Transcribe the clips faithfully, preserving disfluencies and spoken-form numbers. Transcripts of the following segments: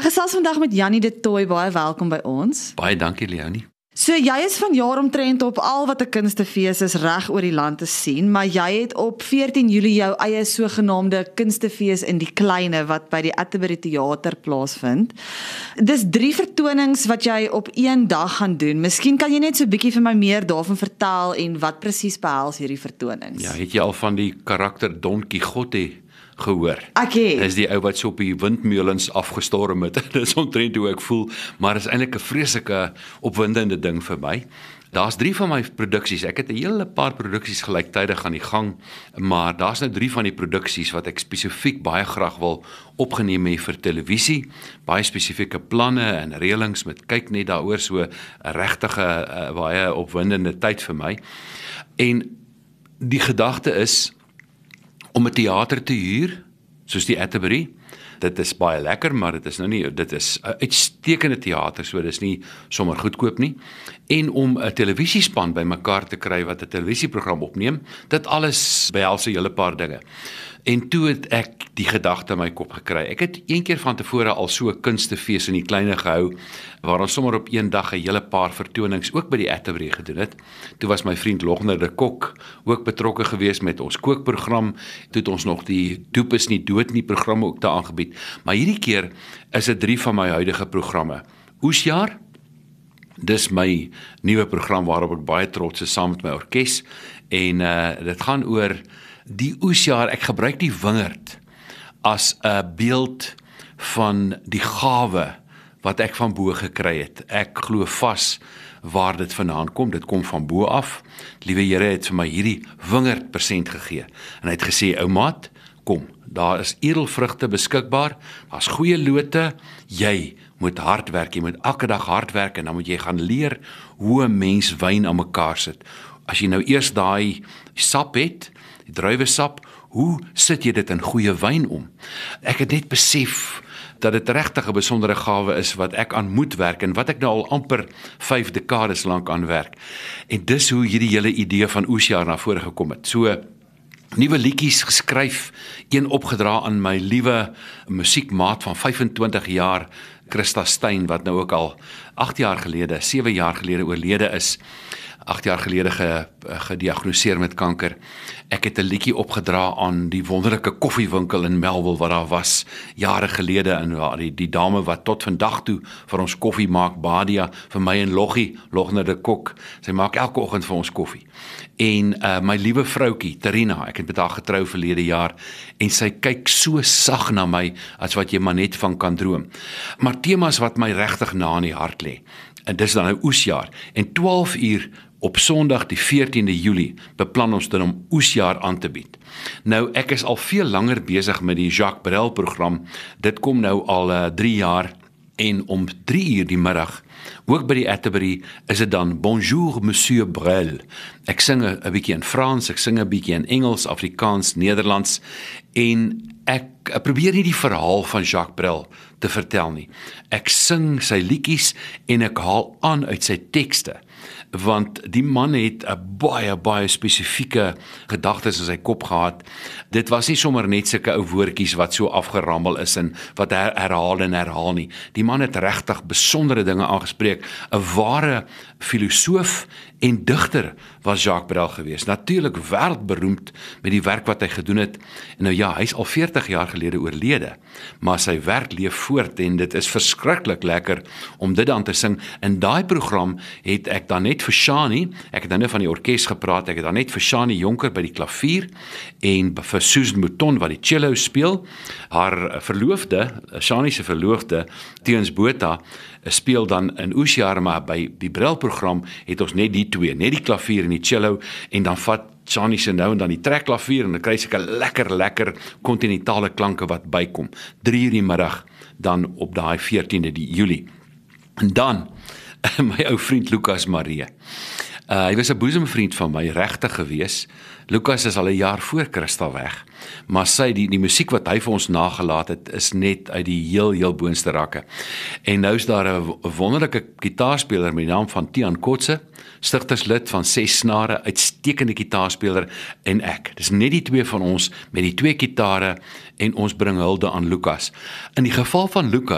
gesels vandag met Jannie de Tooy, baie welkom by ons. Baie dankie, Leonie. So jy is vanjaar omtrent op al wat 'n kunstefees is reg oor die land te sien, maar jy het op veertien Julie jou eie sogenaamde kunstefees in die kleine wat by die Atterbury Theater plaasvind. Dis drie vertonings wat jy op een dag gaan doen. Miskien kan jy net so 'n bietjie vir my meer daarvan vertel en wat presies behels hierdie vertonings? Ja, het jy al van die karakter Don Quixote gehoor? Ek het. Dis die ou wat so op die windmeulens afgestorm het. Dis omtrent hoe ek voel, maar is eintlik 'n vreeslike opwindende ding vir my. Daar's drie van my produksies. Ek het 'n hele paar produksies gelyktydig aan die gang, maar daar's nou drie van die produksies wat ek spesifiek baie graag wil opgeneem hê vir televisie. Baie spesifieke planne en reëlings met kyk net daaroor, so 'n regtige uh, baie opwindende tyd vir my. En die gedagte is om 'n teater te huur, soos die Atterbury. Dit is baie lekker, maar dit is nou nie, dit is 'n uitstekende teater, so dis nie sommer goedkoop nie. En om 'n televisiespan bymekaar te kry wat 'n televisieprogram opneem, dit alles behels 'n hele paar dinge. En toe het ek die gedagte in my kop gekry. Ek het een keer van tevore al so 'n kunstefees in die kleine gehou, waar ons sommer op een dag 'n hele paar vertonings ook by die Atterbury gedoen het. Toe was my vriend Logner de Kok ook betrokke geweest met ons kookprogram. Toe het ons nog die Doop is nie dood nie program ook daar aangebied. Maar hierdie keer is dit drie van my huidige programme. Oesjaar, dis my nuwe program waarop ek baie trots is saam met my orkes. En uh, dit gaan oor die oesjaar. Ek gebruik die wingerd as 'n beeld van die gawe wat ek van bo gekry het. Ek glo vas waar dit vandaan kom. Dit kom van bo af. Die liewe Here het vir my hierdie wingerd persent gegee. En hy het gesê, ou maat, kom, daar is edelvrugte beskikbaar, daar's goeie lote, jy moet hard werk, jy moet elke dag hard werk en dan moet jy gaan leer hoe 'n mens wyn aan mekaar sit. As jy nou eers daai sap het, die druiwesap, hoe sit jy dit in goeie wyn om? Ek het net besef dat dit regtig 'n besondere gawe is wat ek aan moet werk en wat ek nou al amper vyf dekades lank aan werk. En dis hoe hierdie hele idee van oesjaar na vore gekom het. So nuwe liedjies geskryf, een opgedra aan my liewe musiekmaat van vyfentwintig jaar, Christa Stein, wat nou ook al agt jaar gelede, sewe jaar gelede oorlede is. agt jaar gelede ge, gediagnoseer met kanker. Ek het 'n liedjie opgedra aan die wonderlike koffiewinkel in Melville wat daar was jare gelede, en die, die dame wat tot vandag toe vir ons koffie maak, Badia, vir my en Loggie, Logner de Kok. Sy maak elke oggend vir ons koffie. En uh, my liewe vroutjie, Terina, ek het met haar getrou verlede jaar, en sy kyk so sag na my as wat jy maar net van kan droom. Maar temas wat my regtig na in die hart lê. En dis dan nou oesjaar. En twaalf uur op Sondag die veertiende Julie beplan ons dan om oesjaar aan te bied. Nou, ek is al veel langer besig met die Jacques Brel program. Dit kom nou al uh, drie jaar, en om drie uur die middag, ook by die Atterbury, is dit dan Bonjour Monsieur Brel. Ek sing 'n bietjie in Frans, ek sing 'n bietjie in Engels, Afrikaans, Nederlands, en ek probeer nie die verhaal van Jacques Brel te vertel nie. Ek sing sy liedjies en ek haal aan uit sy tekste, want die man het 'n baie, baie spesifieke gedagtes in sy kop gehad. Dit was nie sommer net sulke ou woordjies wat so afgerammel is en wat her, herhaal en herhaal nie. Die man het regtig besondere dinge aangespreek. 'n Ware filosoof en digter was Jacques Brel geweest. Natuurlik wêreldberoemd met die werk wat hy gedoen het. En nou ja, hy's al veertig jaar gelede oorlede, maar sy werk leef voort en dit is verskriklik lekker om dit dan te sing. In daai program het ek dan net vir Shani, ek het dan net van die orkes gepraat, ek het dan net vir Shani Jonker by die klavier en vir Susan Mouton wat die cello speel. Haar verloofde, Shani se verloofde, Teens Botha, speel dan in oesjaar, maar by die Brel program het ons net die twee, net die klavier en die cello, en dan vat Shani se nou en dan die trekklavier en dan kry sy 'n lekker lekker kontinentale klanke wat bykom. drie uur die middag dan op daai veertiende die Julie. En dan my ou vriend Lucas Maree. Uh, hy was 'n boesemvriend van my, regtig gewees. Lucas is al 'n jaar voor Christa weg, maar sy, die, die musiek wat hy vir ons nagelaat het, is net uit die heel, heel boonste rakke. En nou is daar 'n wonderlike gitaarspeler met die naam van Tiaan Kotse, stigterslid van Ses Snare, uitstekende gitaarspeler, en ek. Dis net die twee van ons met die twee gitare, en ons bring hulde aan Lucas. In die geval van Lucas,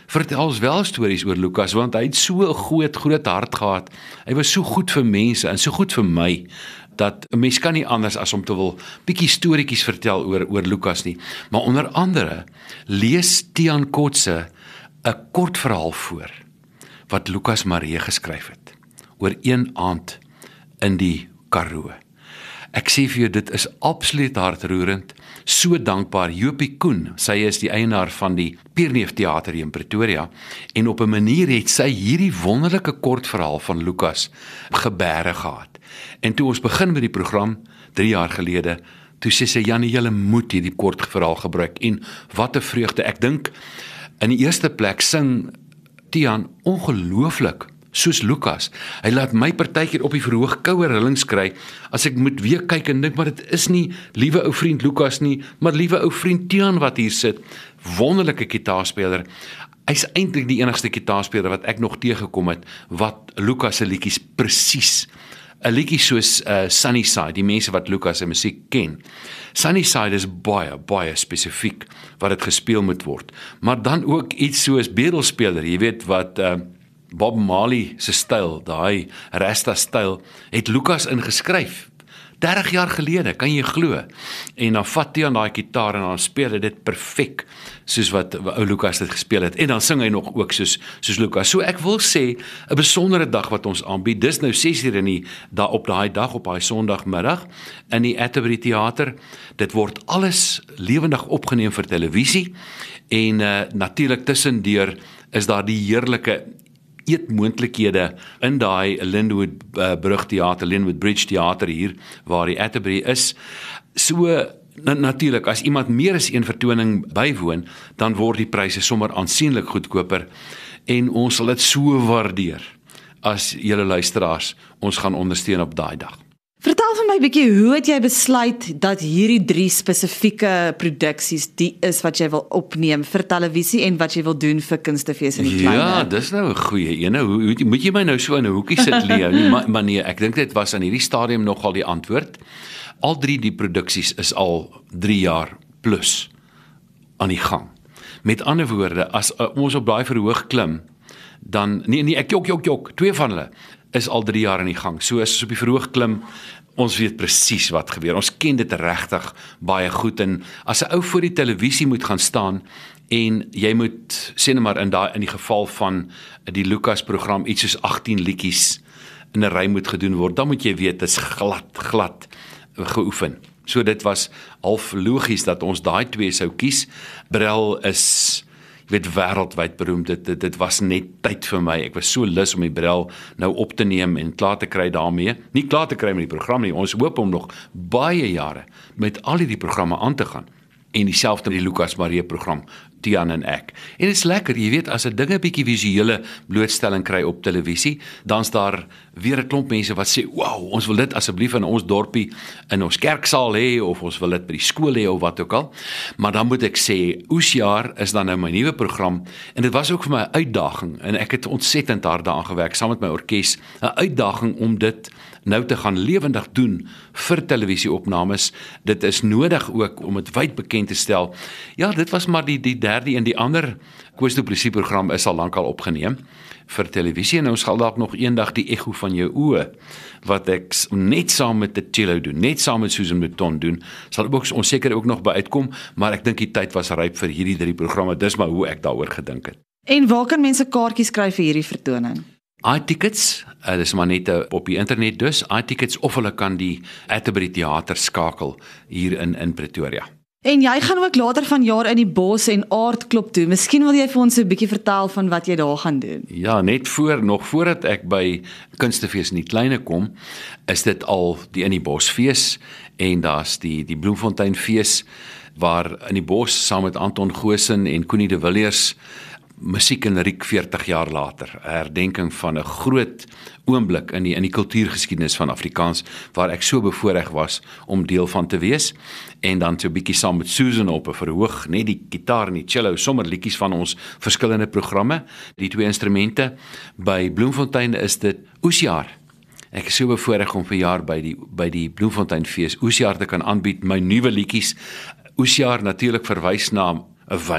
vertel ons wel stories oor Lukas, want hy het so 'n groot, groot hart gehad. Hy was so goed vir mense en so goed vir my, dat 'n mens kan nie anders as om te wil bietjie storieetjies vertel oor, oor Lukas nie. Maar onder andere, lees Tiaan Kotse 'n kort verhaal voor, wat Lukas Maree geskryf het, oor een aand in die Karoo. Ek sê vir jou, dit is absoluut hartroerend, so dankbaar. Jopie Koen, sy is die eienaar van die Pierneef Theater hier in Pretoria, en op 'n manier het sy hierdie wonderlike kort verhaal van Lukas gebeere gehad. En toe ons begin met die program, drie jaar gelede, toe sê sy, Jannie, julle moet hierdie kort verhaal gebruik, en wat 'n vreugde. Ek dink, in die eerste plek sing Tiaan ongelooflik, soos Lukas. Hy laat my partykeer op die verhoog koue rillings kry, as ek moet weer kyk en dink, maar dit is nie liewe ou vriend Lukas nie, maar liewe ou vriend Tiaan wat hier sit. Wonderlike gitaarspeler. Hy's eintlik die enigste gitaarspeler wat ek nog teëgekom het, wat Lukas se liedjies presies, 'n liedjie soos uh, Sunnyside, die mense wat Lukas se musiek ken. Sunnyside is baie, baie spesifiek wat dit gespeel moet word. Maar dan ook iets soos bedelspeler, jy weet wat uh, Bob Marley se styl, daai Rasta styl, het Lukas ingeskryf. dertig jaar gelede, kan jy glo. En dan vat hy aan daai gitaar en dan speel hy dit perfek, soos wat ou Lukas dit gespeel het. En dan sing hy nog ook soos, soos Lukas. So ek wil sê, 'n besondere dag wat ons aanbied, dis nou ses uur in die, da, op daai dag, op daai Sondagmiddag, in die Atterbury Theater. Dit word alles lewendig opgeneem vir televisie, en uh, natuurlik tussendeur is daar die heerlike eetmoontlikhede in daai Linwood uh, Brugtheater, Linwood Bridge Theater hier, waar die Atterbury is. So, na, natuurlik, as iemand meer as een vertoning bywoon, dan word die pryse sommer aansienlik goedkoper, en ons sal dit so waardeer, as julle luisteraars ons gaan ondersteun op daai dag. Vertel vir my 'n bietjie, hoe het jy besluit dat hierdie drie spesifieke produksies die is wat jy wil opneem vir televisie en wat jy wil doen vir Kunstefees in die kleine? Ja, dis nou 'n goeie ene. Hoe, hoe moet jy my nou so in 'n hoekie sit, Leo? Nie, maar, maar nee, ek dink dit was aan hierdie stadium nogal die antwoord. Al drie die produksies is al drie jaar plus aan die gang. Met ander woorde, as uh, ons op daai verhoog klim, dan, nee, nee, ek jok, jok, jok, twee van hulle is al drie jaar aan die gang. So as ons op die verhoog klim, ons weet presies wat gebeur. Ons ken dit regtig baie goed, en as 'n ou voor die televisie moet gaan staan, en jy moet, sê net maar in daai in die geval van die Lukas program, iets soos agttien liedjies in 'n ry moet gedoen word, dan moet jy weet, dit is glad, glad geoefen. So dit was half logies dat ons daai twee sou kies. Brel is, jy weet, wêreldwyd beroemd. Dit, dit, dit was net tyd vir my. Ek was so lus om die Brel nou op te neem en klaar te kry daarmee. Nie klaar te kry met die program nie. Ons hoop om nog baie jare met al hierdie programme aan te gaan. En dieselfde met die Lukas Maree program, Tiaan en ek. En dit is lekker, jy weet, as 'n ding 'n bietjie visuele blootstelling kry op televisie, dan's daar weer 'n klomp mense wat sê, "Wow, ons wil dit asseblief in ons dorpie in ons kerksaal hê, of ons wil dit by die skool hê of wat ook al." Maar dan moet ek sê, Oesjaar is dan nou my nuwe program, en dit was ook vir my 'n uitdaging, en ek het ontsettend hard daaraan gewerk saam met my orkes, 'n uitdaging om dit nou te gaan lewendig doen vir televisieopnames. Dit is nodig ook om dit wyd bekend te stel. Ja, dit was maar die die derde en die ander Koos Du Plessis program is al lankal opgeneem vir televisie, en ons gaan dalk nog eendag die Echo van jou oë, wat ek net saam met die cello doen, net saam met Susan Mouton doen, sal ook ons seker ook nog by uitkom, maar ek dink die tyd was ryp vir hierdie drie programme. Dis maar hoe ek daaroor gedink het. En waar kan mense kaartjies kry vir hierdie vertoning? iTickets, uh, dis maar net uh, op die internet dus, iTickets, of hulle kan die Atterbury Theater skakel hier in, in Pretoria. En jy gaan ook later vanjaar in die bos en aardklop toe. Miskien wil jy vir ons 'n bietjie vertel van wat jy daar gaan doen. Ja, net voor, nog voordat ek by Kunstefees in die kleine kom, is dit al die in die bosfees, en daar's die, die Bloemfonteinfees, waar in die bos, saam met Anton Goosen en Connie de Villiers, musiek en liriek veertig jaar later, 'n herdenking van 'n groot oomblik in die in die kultuurgeskiedenis van Afrikaans, waar ek so bevoorreg was om deel van te wees, en dan so 'n bietjie saam met Susan op 'n verhoog, net die gitaar en die cello, sommer liedjies van ons verskillende programme, die twee instrumente. By Bloemfontein is dit Oesjaar. Ek is so bevoorreg om vir jaar by die by die Bloemfonteinfees Oesjaar te kan aanbied, my nuwe liedjies. Oesjaar natuurlik verwys na 'n wyn,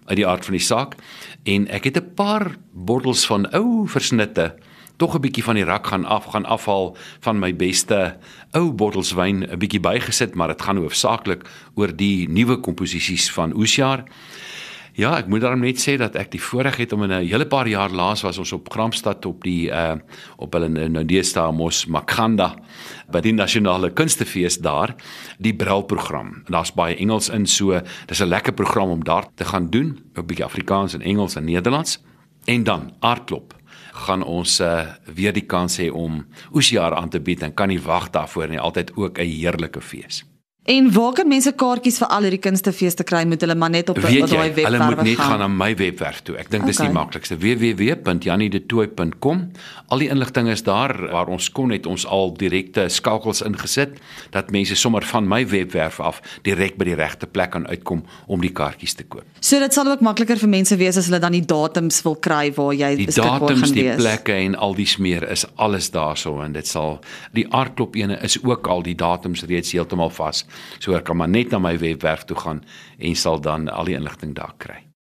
uit die aard van die saak, en ek het 'n paar bottels van ou versnitte tog 'n bietjie van die rak gaan af, gaan afhaal van my beste ou bottels wyn 'n bietjie bygesit, maar dit gaan hoofsaaklik oor die nuwe komposisies van Oesjaar. Ja, ek moet daarom net sê dat ek die voorreg het om in 'n hele paar jaar laas was ons op Krampstad op die uh, op hulle nou deesdae mos Makhanda by die nasionale kunstefees daar, die Brailprogram. Daar's baie Engels in, so dis 'n lekker program om daar te gaan doen, 'n bietjie Afrikaans en Engels en Nederlands. En dan Aardklop gaan ons uh, weer die kans hê om Oesjaar aan te bied en kan nie wag daarvoor nie, altyd ook 'n heerlike fees. En waar kan mense kaartjies vir al hierdie kunstefees te kry? Moet hulle maar net op daai webwerf gaan? Hulle moet net gaan na my webwerf toe. Ek dink okay. Dis die maklikste. w w w punt jannie de tooy punt com. Al die inligting is daar. Waar ons kon het ons al direkte skakels ingesit dat mense sommer van my webwerf af direk by die regte plek kan uitkom om die kaartjies te koop. So dit sal ook makliker vir mense wees as hulle dan die datums wil kry waar jy die beskikbaar gaan datums, wees. Die plekke en al die smeer is alles daarso en dit sal die Aardklop ene is ook al die datums reeds heeltemal vas. So ek kan maar net na my webwerf toe gaan en sal dan al die inligting daar kry.